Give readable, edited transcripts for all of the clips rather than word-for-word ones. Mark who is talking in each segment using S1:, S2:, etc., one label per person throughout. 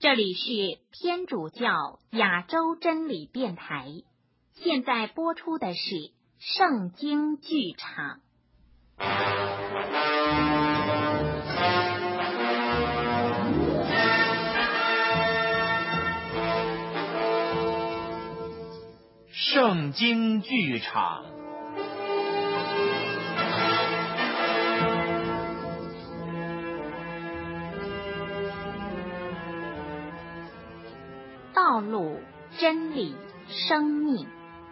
S1: 这里是天主教亚洲真理电台，现在播出的是圣经剧场。
S2: 圣经剧场。
S1: 道路、真理、生命。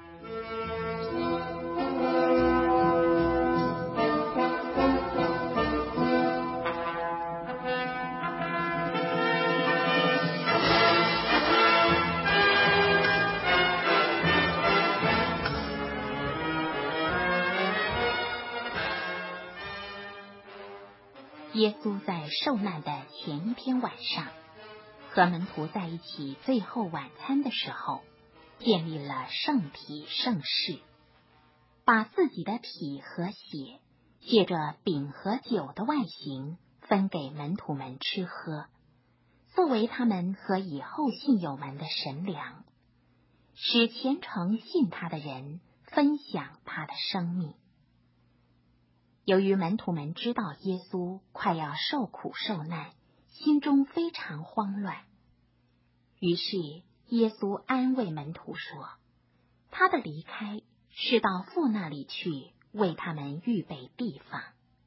S1: 耶稣在受难的前一天晚上，和门徒在一起最后晚餐的时候，建立了圣体圣事，把自己的体和血借着饼和酒的外形分给门徒们吃喝，作为他们和以后信友们的神粮，使虔诚信他的人分享他的生命。由于门徒们知道耶稣快要受苦受难，心中非常慌乱，于是耶稣安慰门徒说，他的离开是到父那里去，为他们预备地方。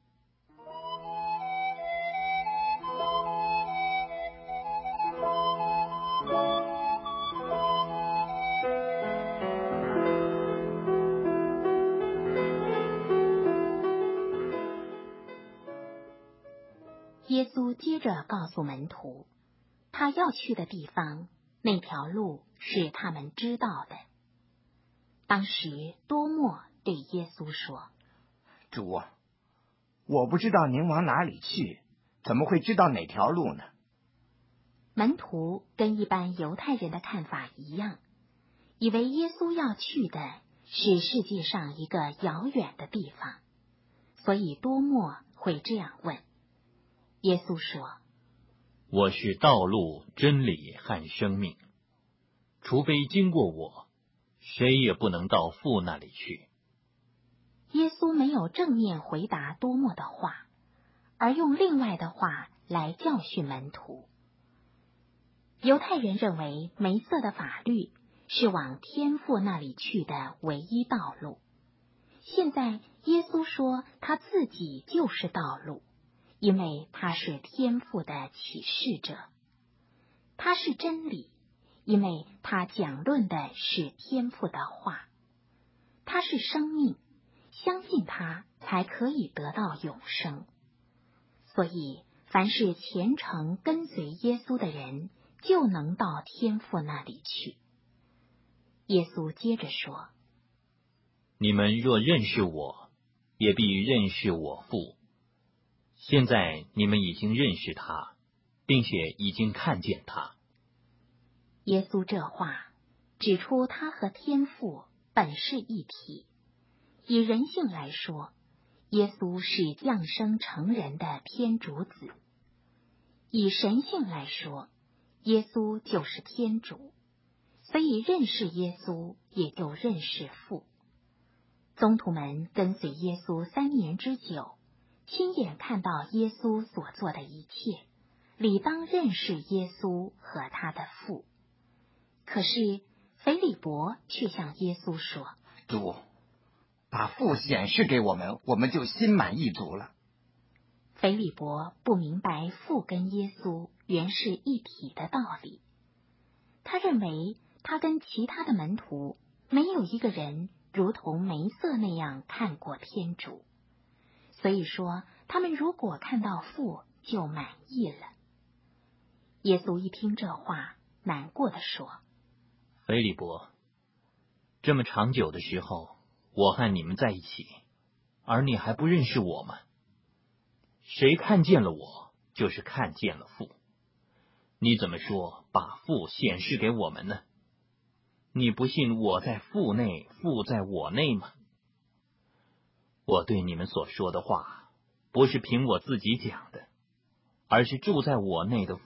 S1: 耶稣接着告诉门徒，他要去的地方，那条路是他们知道的。当时多默对耶稣说，
S3: 主啊，我不知道您往哪里去，怎么会知道哪条路呢？
S1: 门徒跟一般犹太人的看法一样，以为耶稣要去的是世界上一个遥远的地方，所以多默会这样问。耶稣说，
S4: 我是道路、真理和生命，除非经过我，谁也不能到父那里去。
S1: 耶稣没有正面回答多默的话，而用另外的话来教训门徒。犹太人认为梅瑟的法律是往天父那里去的唯一道路，现在耶稣说他自己就是道路，因为他是天父的启示者。他是真理，因为他讲论的是天父的话。他是生命，相信他才可以得到永生。所以凡是虔诚跟随耶稣的人，就能到天父那里去。耶稣接着说，
S4: 你们若认识我，也必认识我父。现在你们已经认识他，并且已经看见他。
S1: 耶稣这话指出他和天父本是一体。以人性来说，耶稣是降生成人的天主子；以神性来说，耶稣就是天主。所以认识耶稣，也就认识父。宗徒们跟随耶稣3年之久，亲眼看到耶稣所做的一切，理当认识耶稣和他的父。可是腓利伯却向耶稣说，
S3: 主，把父显示给我们，我们就心满意足了。
S1: 腓利伯不明白父跟耶稣原是一体的道理，他认为他跟其他的门徒没有一个人如同梅瑟那样看过天主，所以说他们如果看到父就满意了。耶稣一听这话，难过地说，
S4: 腓利伯，这么长久的时候，我和你们在一起，而你还不认识我吗？谁看见了我，就是看见了父。你怎么说把父显示给我们呢？你不信我在父内，父在我内吗？我对你们所说的话，不是凭我自己讲的，而是住在我内的父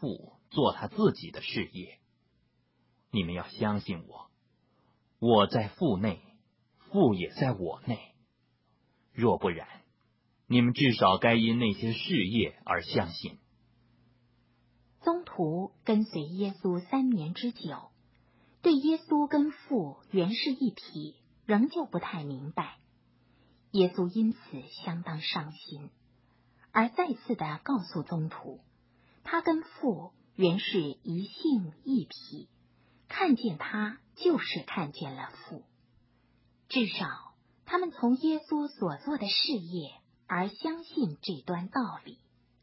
S4: 做他自己的事业。你们要相信我，我在父内，父也在我内。若不然，你们至少该因那些事业而相信。
S1: 宗徒跟随耶稣3年之久，对耶稣跟父原是一体仍旧不太明白。耶稣因此相当伤心，而再次的告诉宗徒，他跟父原是一性一体，看见他就是看见了父。至少他们从耶稣所做的事业而相信这端道理。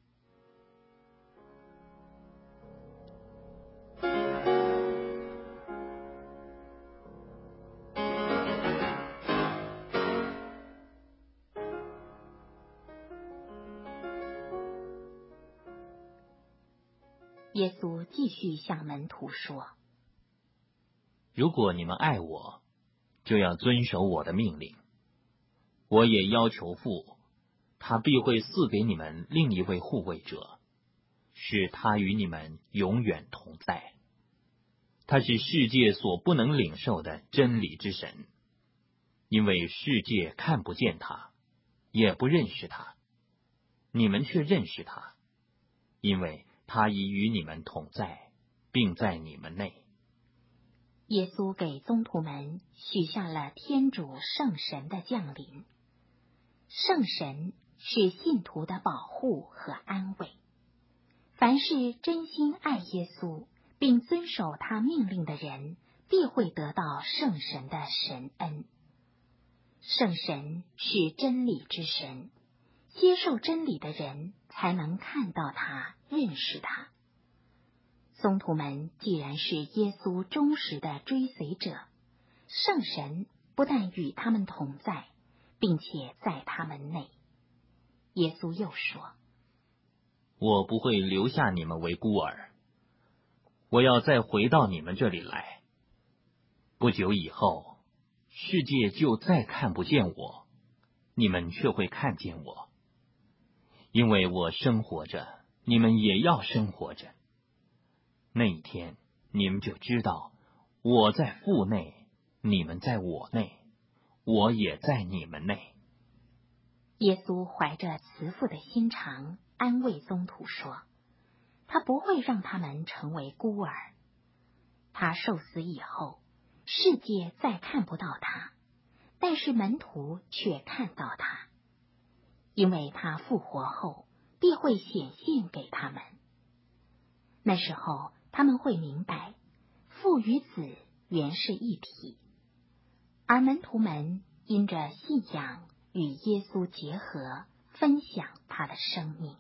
S1: 耶稣继续向门徒说，
S4: 如果你们爱我，就要遵守我的命令。我也要求父，他必会赐给你们另一位护卫者，使他与你们永远同在。他是世界所不能领受的真理之神，因为世界看不见他，也不认识他，你们却认识他，因为他已与你们同在，并在你们内。
S1: 耶稣给宗徒们许下了天主圣神的降临。圣神是信徒的保护和安慰。凡是真心爱耶稣并遵守他命令的人，必会得到圣神的神恩。圣神是真理之神，接受真理的人才能看到他，认识他。宗徒们既然是耶稣忠实的追随者，圣神不但与他们同在，并且在他们内。耶稣又说，
S4: 我不会留下你们为孤儿，我要再回到你们这里来。不久以后，世界就再看不见我，你们却会看见我，因为我生活着，你们也要生活着。那一天，你们就知道我在父内，你们在我内，我也在你们内。
S1: 耶稣怀着慈父的心肠安慰宗徒说，他不会让他们成为孤儿。他受死以后，世界再看不到他，但是门徒却看到他，因为他复活后必会显现给他们。那时候他们会明白，父与子原是一体，而门徒们因着信仰与耶稣结合，分享他的生命。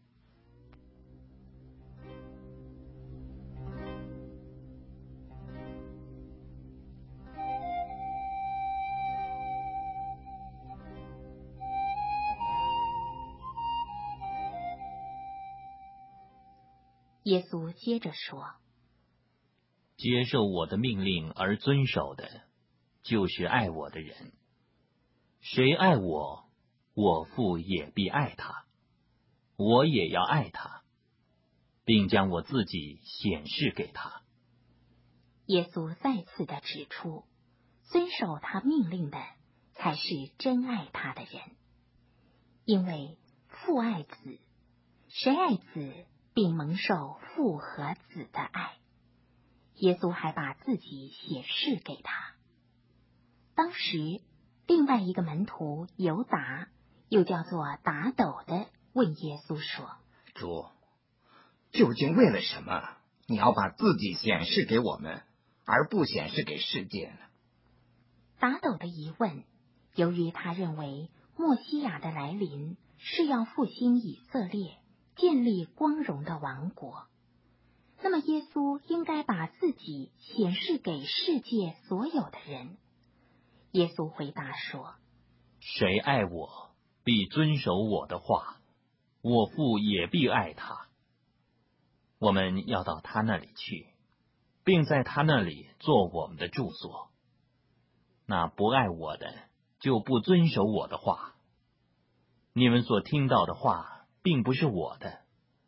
S1: 耶稣接着说，
S4: 接受我的命令而遵守的，就是爱我的人。谁爱我，我父也必爱他，我也要爱他，并将我自己显示给他。
S1: 耶稣再次的指出，遵守他命令的才是真爱他的人，因为父爱子，谁爱子，并蒙受父和子的爱。耶稣还把自己显示给他。当时另外一个门徒犹达，又叫做打斗的，问耶稣说，
S3: 主，究竟为了什么你要把自己显示给我们，而不显示给世界呢？
S1: 打斗的疑问，由于他认为默西亚的来临是要复兴以色列，建立光荣的王国，那么耶稣应该把自己显示给世界所有的人。耶稣回答说，
S4: 谁爱我，必遵守我的话，我父也必爱他。我们要到他那里去，并在他那里做我们的住所。那不爱我的，就不遵守我的话。你们所听到的话，并不是我的，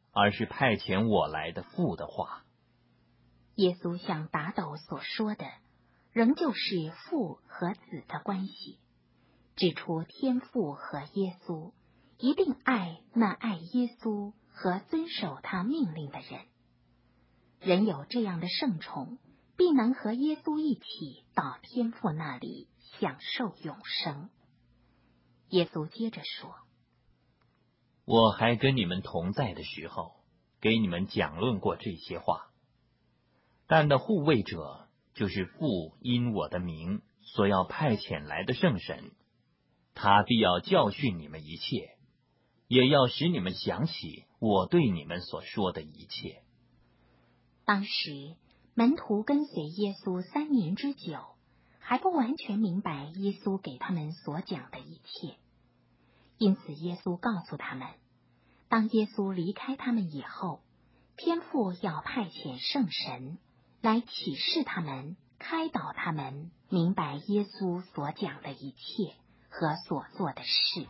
S4: 而是派遣我来的父的话。
S1: 耶稣向达斗所说的，仍旧是父和子的关系，指出天父和耶稣一定爱那爱耶稣和遵守他命令的人。人有这样的圣宠，必能和耶稣一起到天父那里享受永生。耶稣接着说，
S4: 我还跟你们同在的时候，给你们讲论过这些话。但那护卫者，就是父因我的名所要派遣来的圣神，他必要教训你们一切，也要使你们想起我对你们所说的一切。
S1: 当时门徒跟随耶稣3年之久，还不完全明白耶稣给他们所讲的一切。因此耶稣告诉他们，当耶稣离开他们以后，天父要派遣圣神来启示他们，开导他们明白耶稣所讲的一切和所做的事。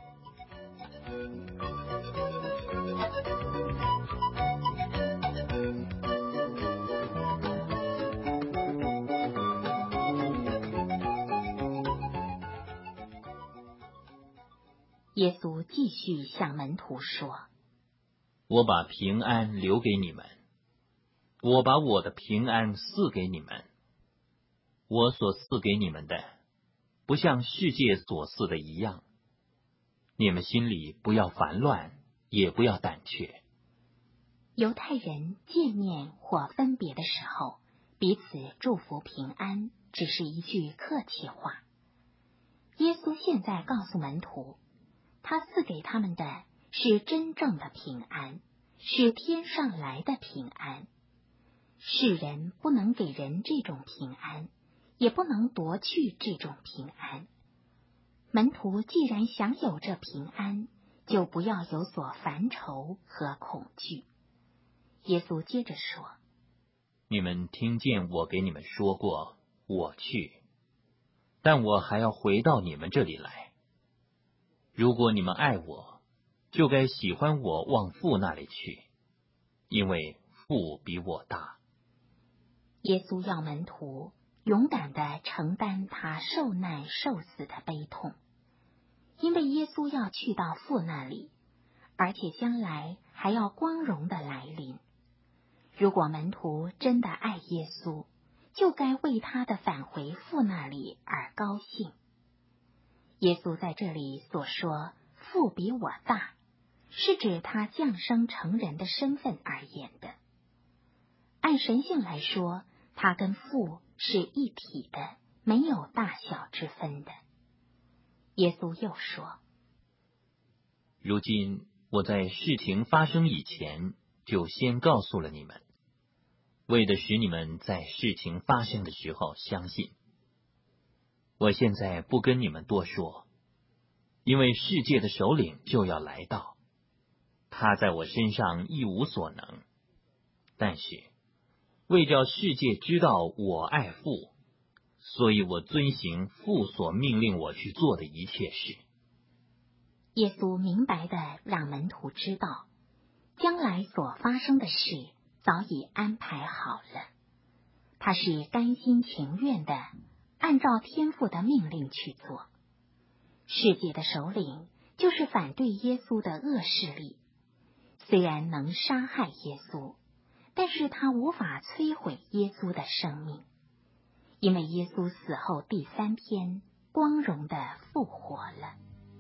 S1: 耶稣继续向门徒说，
S4: 我把平安留给你们，我把我的平安赐给你们。我所赐给你们的，不像世界所赐的一样。你们心里不要烦乱，也不要胆怯。
S1: 犹太人见面或分别的时候，彼此祝福平安，只是一句客气话。耶稣现在告诉门徒，他赐给他们的是真正的平安，是天上来的平安。世人不能给人这种平安，也不能夺去这种平安。门徒既然享有这平安，就不要有所烦愁和恐惧。耶稣接着说，
S4: 你们听见我给你们说过，我去，但我还要回到你们这里来。如果你们爱我，就该喜欢我往父那里去，因为父比我大。
S1: 耶稣要门徒勇敢地承担他受难受死的悲痛，因为耶稣要去到父那里，而且将来还要光荣的来临。如果门徒真的爱耶稣，就该为他的返回父那里而高兴。耶稣在这里所说父比我大，是指他降生成人的身份而言的。按神性来说，他跟父是一体的，没有大小之分的。耶稣又说，
S4: 如今我在事情发生以前就先告诉了你们，为的使你们在事情发生的时候相信。我现在不跟你们多说，因为世界的首领就要来到，他在我身上一无所能，但是为叫世界知道我爱父，所以我遵行父所命令我去做的一切事。
S1: 耶稣明白地让门徒知道，将来所发生的事早已安排好了。他是甘心情愿地按照天父的命令去做。世界的首领就是反对耶稣的恶势力，虽然能杀害耶稣，但是他无法摧毁耶稣的生命，因为耶稣死后第3天光荣地复活了。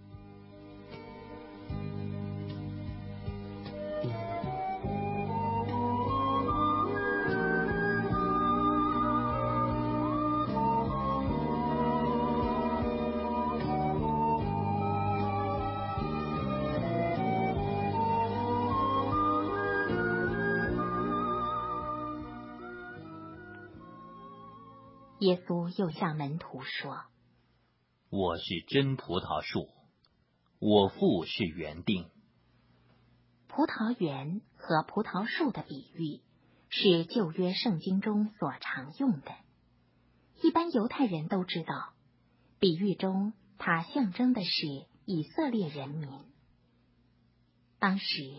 S1: 耶稣又向门徒说，
S4: 我是真葡萄树，我父是园丁。
S1: 葡萄园和葡萄树的比喻是旧约圣经中所常用的。一般犹太人都知道，比喻中它象征的是以色列人民。当时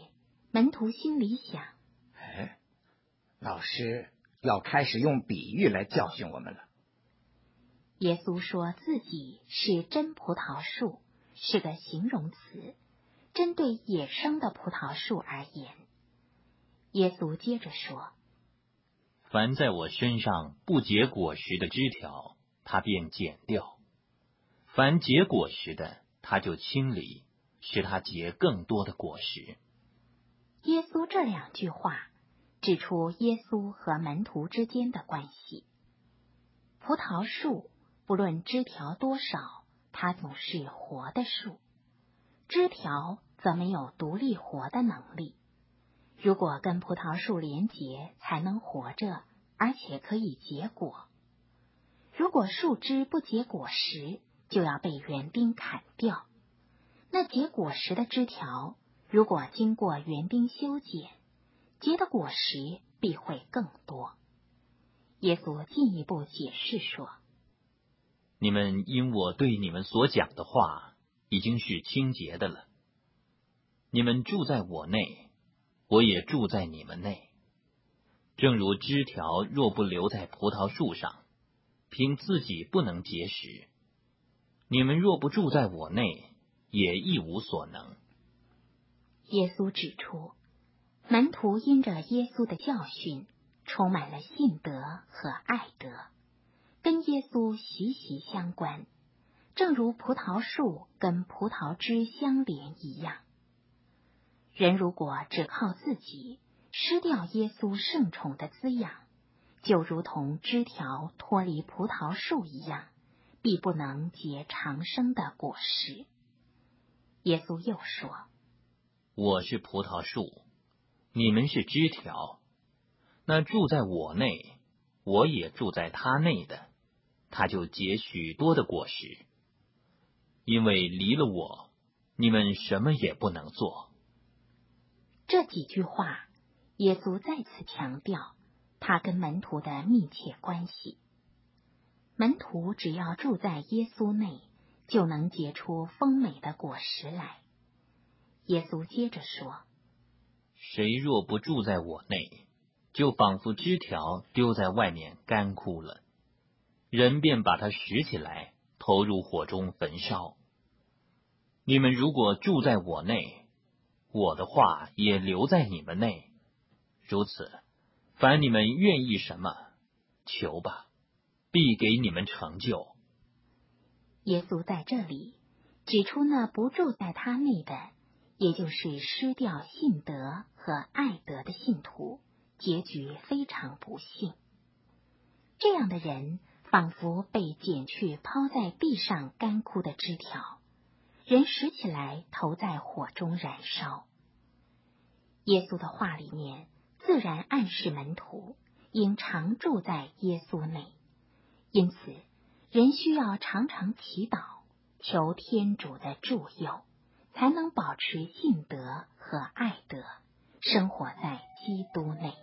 S1: 门徒心里想，
S3: 老师要开始用比喻来教训我们了。
S1: 耶稣说自己是真葡萄树，是个形容词，针对野生的葡萄树而言。耶稣接着说，
S4: 凡在我身上不结果实的枝条，他便剪掉；凡结果实的，他就清理，使他结更多的果实。
S1: 耶稣这2句话指出耶稣和门徒之间的关系。葡萄树不论枝条多少，它总是活的树，枝条则没有独立活的能力。如果跟葡萄树连结，才能活着，而且可以结果。如果树枝不结果实，就要被园丁砍掉。那结果实的枝条，如果经过园丁修剪，结的果实必会更多。耶稣进一步解释说，
S4: 你们因我对你们所讲的话，已经是清洁的了。你们住在我内，我也住在你们内。正如枝条若不留在葡萄树上，凭自己不能结实，你们若不住在我内，也一无所能。
S1: 耶稣指出，门徒因着耶稣的教训，充满了信德和爱德，跟耶稣息息相关，正如葡萄树跟葡萄枝相连一样。人如果只靠自己，失掉耶稣圣宠的滋养，就如同枝条脱离葡萄树一样，必不能结长生的果实。耶稣又说，
S4: 我是葡萄树，你们是枝条。那住在我内，我也住在他内的，他就结许多的果实。因为离了我，你们什么也不能做。
S1: 这几句话，耶稣再次强调他跟门徒的密切关系。门徒只要住在耶稣内，就能结出丰美的果实来。耶稣接着说，
S4: 谁若不住在我内，就仿佛枝条丢在外面干枯了，人便把它拾起来，投入火中焚烧。你们如果住在我内，我的话也留在你们内，如此，凡你们愿意什么，求吧，必给你们成就。
S1: 耶稣在这里指出那不住在他内的，也就是失掉信德和爱德的信徒，结局非常不幸。这样的人仿佛被剪去抛在地上干枯的枝条，人拾起来投在火中燃烧。耶稣的话里面自然暗示门徒应常住在耶稣内，因此人需要常常祈祷，求天主的助佑，才能保持信德和爱德，生活在基督内。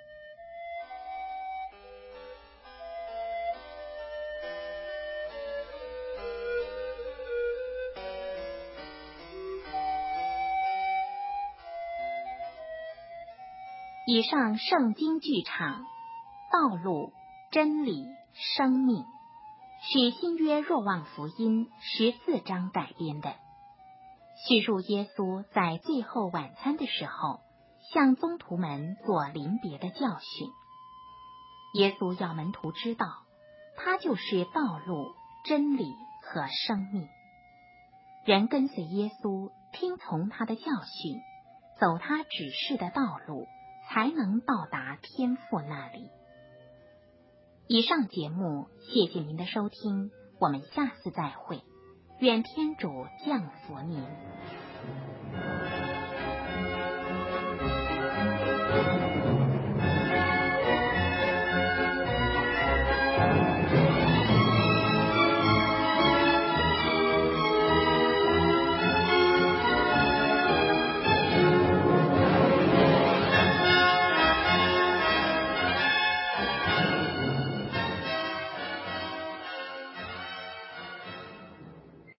S1: 以上圣经剧场《道路、真理、生命》是新约若望福音14章改编的，叙述耶稣在最后晚餐的时候向宗徒们做临别的教训。耶稣要门徒知道，他就是道路、真理和生命。人跟随耶稣，听从他的教训，走他指示的道路，才能到达天父那里。以上节目，谢谢您的收听，我们下次再会，愿天主降福您。